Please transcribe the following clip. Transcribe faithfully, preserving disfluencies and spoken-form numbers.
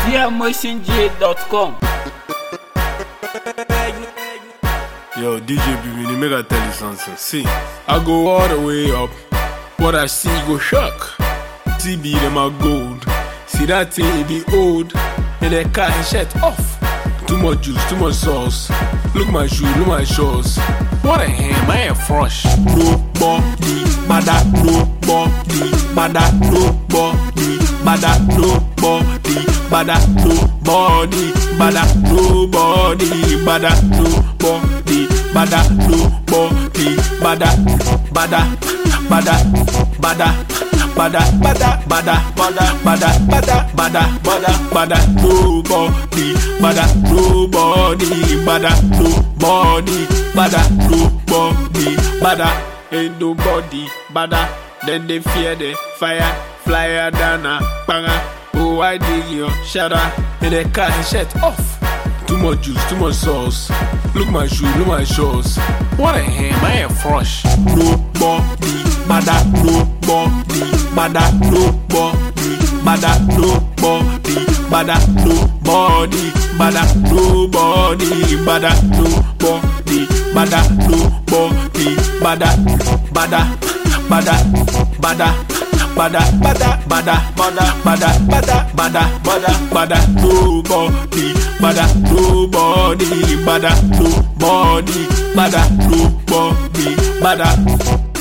via motion j dot com. Yo, D J B B, make I tell you something. See, I go all the way up. What I see go shock. T B them are gold. See that thing be old. And the car and shirt off. Too much juice, too much sauce. Look my shoe, look my shorts. What a ham, I am fresh. Nobody, bada, nobody, bada, nobody, bada, nobody, bada, nobody, bada, nobody, bada, nobody, bada, nobody, bada, bada, bada, bada, bada, bada, bada, bada, bada, bada, bada, bada, bada, nobody, bada, nobody, bada, nobody, bada, nobody, bada, ain't nobody, bada. Then they fear the fire, flyer than a banger. Oh, I dig your shadow, and the car and shirt off. Too much juice, too much sauce. Look my shoe, look my shorts. What a ham, I am fresh. Nobody, bada, nobody, bada, nobody, bada, nobody, bada, nobody, bada, nobody, bada, nobody, bada, nobody, bada, bada, bada, bada. Bada, bada, bada, bada, bada, bada, bada, bada, bada, nobody, bada, nobody, bada, nobody, bada, nobody, bada.